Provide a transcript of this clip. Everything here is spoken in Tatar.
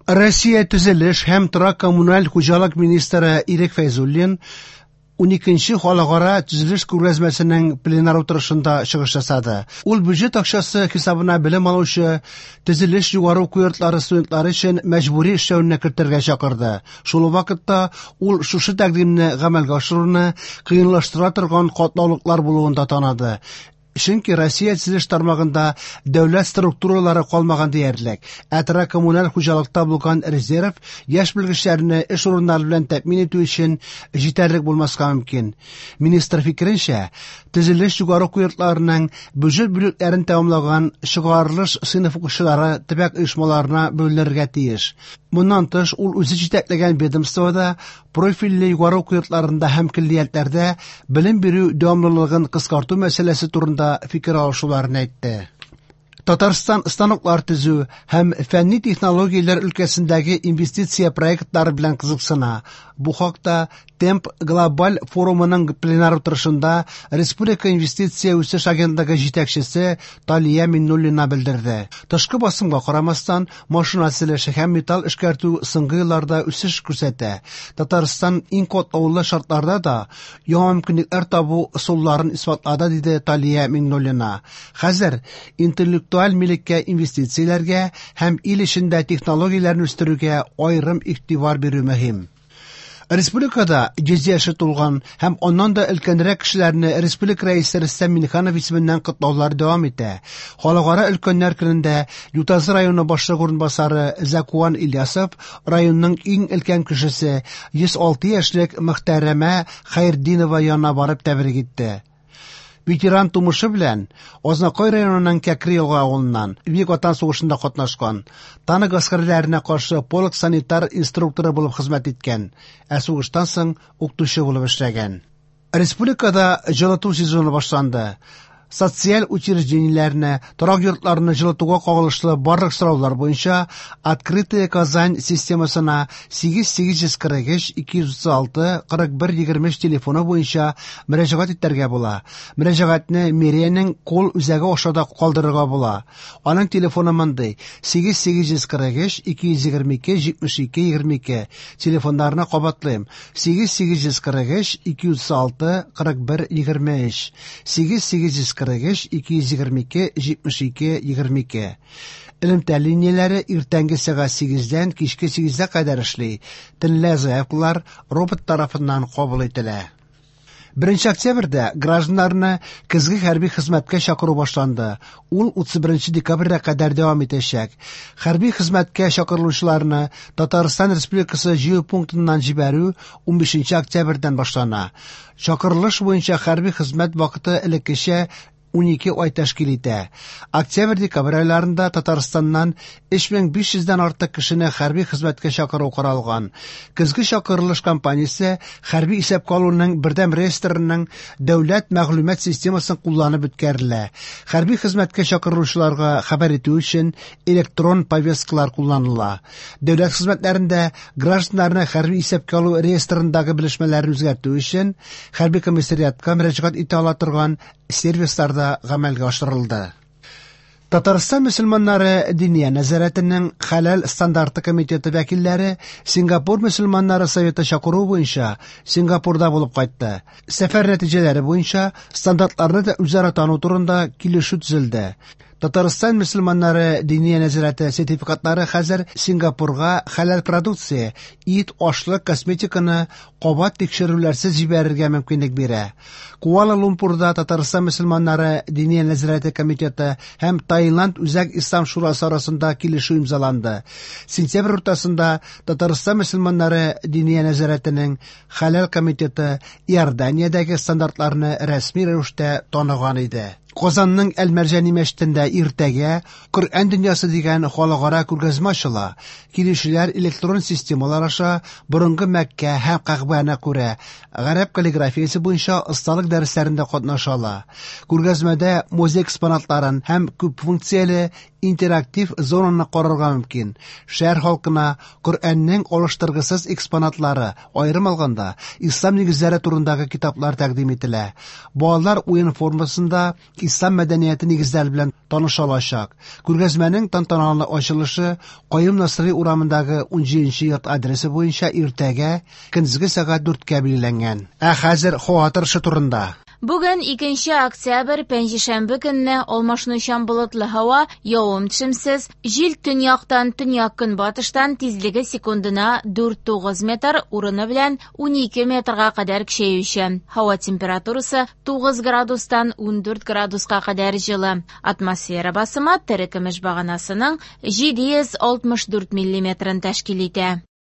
Россия төзелеш һәм торак коммуналь хуҗалык министры Ирек Фәйзуллин 12-нче халыкара төзелеш күргәзмәсенең пленар утырышында чыгыш ясады. Ул бюджет акчасы хисабына белем алучы төзелеш югары уку йортлары студентлары өчен мәҗбүри эшләүне кертергә чакырды. Шул вакытта ул шушы тәкъдимне гамәлгә ашыруны кыенлаштыра торган катлаулыклар булуын да танады. Чөнки Россия төзелеш тармагында дәүләт структуралары калмаган диярлек. Әтра коммуналь хуҗалыкта булган резерв яшь белгечләрне эш урыннары белән тәэмин итү өчен җитәрлек булмаска мөмкин. Министр фикеренчә, төзелеш югары уку йортларының бюджет бүлекләрен тәмамлаган чыгарылыш сыйныф укучылары төбәк оешмаларына бөлінергә тиеш. Моннан тыш, ул үзе җитәкләгән ведомствода профильле югары уку йортларында һәм киллиятләрдә белем бирү дәвамлылыгын кыскарту мәсьәләсе турында фикер алышуларын әйтте. Татарстан станоклар төзү һәм фәнни технологияләр өлкәсендәге инвестиция проектлары белән кызыксына. Бу хакта Темп глобаль форумының пленар утырышында Республика инвестиция үсеш агентлыгы җитәкчесе Талия Миннуллина белдерде. Тышкы басымга карамастан, машина төзелеше һәм металл эшкәртү соңгы елларда үсеш күрсәтә. Татарстан иң катлаулы шартларда да яңа мөмкинлекләр табу ысулларын исбатлады, диде Талия Миннуллина. Хәзер интеллектуаль милеккә инвестицияләргә һәм ил эчендә технологияләрне үстерүгә аерым игътибар бирү мөһим. Республикада 100 яше тулган һәм аннан да өлкәнрәк кешеләрне республика рәисе Рөстәм Миңнеханов исеменнән котлаулар дәвам итә. Халыкара өлкәннәр көнендә Ютазы районы башлык урынбасары Закуан Ильясов районның иң өлкән кешесе 106 яшьлек Мөхтәрәмә Хәйрдинова янына барып тәбрик итте. Ветеран тумышы белән Азнакай районының Кәкри елга авылыннан Бөек Ватан сугышында катнашкан, танк гаскәрләренә каршы полк санитар инструкторы булып хезмәт иткән, ә сугыштан соң укытучы булып эшләгән. Республикада җылыту сезоны башланды. Социаль учреждениеләрне, торак йортларны җылытуга кагылышлы барлык сораулар буенча Открытая Казань системасына 8843-236-41-23 телефоны буенча мөрәҗәгать итәргә була. Мөрәҗәгатьне мэриянең кол үзәге ашада калдырырга була. Аның телефоны мондый: 8843-222-72-22. Телефоннарны кабатлыйм: 8843-236-41-23. 222-72-22. Элемтә линияләре иртәнге сәгать 8-дән кичке 8-гә кадәр эшли. Төнлә заявкалар робот тарафыннан кабул ителә. 1 октябрьдә гражданнарны көзге хәрби хезмәткә чакыру башланды. Ул 31 декабрьгә кадәр дәвам итәчәк. Хәрби хезмәткә чакырылучыларны Татарстан Республикасы җыю пунктыннан җибәрү 15 октябрьдән башлана. Чакырылыш буенча хәрби хезмәт вакыты элеккечә 12 ай тәшкил итә. Октябрь-декабрь айларында Татарстаннан 3500-дән артык кешене хәрби хезмәткә чакыру каралган. Көзге чакырылыш кампаниясе хәрби исәпкә алуның бердәм реестрының дәүләт мәгълүмат системасын кулланып үткәрелә. Хәрби хезмәткә чакырылучыларга хәбәр итү өчен электрон повесткалар кулланыла. Дәүләт хезмәтләрендә гражданнарны хәрби исәпкә алу реестрындагы белешмәләрне үзгәртү өчен хәрби комиссариатка мөрәҗәгать итә ала торган сервисларда гамәлгә ашырылды. Татарстан мөселманнары Диния нәзарәтенең хәләл стандарты комитеты вәкилләре Сингапур мөселманнары советы чакыру буенча Сингапурда булып кайтты. Сәфәр нәтиҗәләре буенча стандартларны да үзара тану турында килешү төзелде. Татарстан мөселманнары Диния нәзарәте сертификатлары хәзер Сингапурга хәләл продукция, ит, ашлык, косметиканы кабат тикшерүләрсез җибәрергә мөмкинлек бирә. Куала-Лумпурда Татарстан мөселманнары Диния нәзарәте комитеты һәм Таиланд үзәк ислам шурасы арасында килешү имзаланды. Сентябрь уртасында Татарстан мөселманнары Диния нәзарәтенең хәләл комитеты Иорданиядәге стандартларны рәсми рәвештә таныган иде. Казанның Әл-Мәрҗани мәчетендә иртәгә Коръән дөньясы дигән халыкара күргәзмә ачыла. Килешүләр электрон системалар аша борынгы Мәккә һәм Кәгъбәне күрә. Гарәп каллиграфиясе буенча осталык дәресләрендә катнашалар. Күргәзмәдә музей экспонатларын һәм күп функцияле интерактив зонаны карарга мөмкин. Шәһәр халкына Коръәннең алыштыргысыз экспонатлары, аерым алганда, ислам нигезләре турындагы китаплар тәкъдим ителә. Балалар уен формасында ислам мәдәнияте нигезләре белән таныша алачак. Күргәзмәнең тантаналы ачылышы Каюм Насыйри урамындагы 17нче йорт адресы буенча иртәгә көндезге сәгать 4-кә билгеләнгән. Ә хәзер һава торышы турында. Бүген 2 октябрь пәнҗешәмбе көнне алмашынучан болытлы һава, явым-төшемсез, җил төньяктан төньяк-көнбатыштан тизлеге секундына 4-9 метр, урыны белән 12 метрга кадәр көчәюче. Һава температурасы 9 градустан 14 градуска кадәр җылы. Атмосфера басымы терекемеш баганасының 764 миллиметрын тәшкил итә.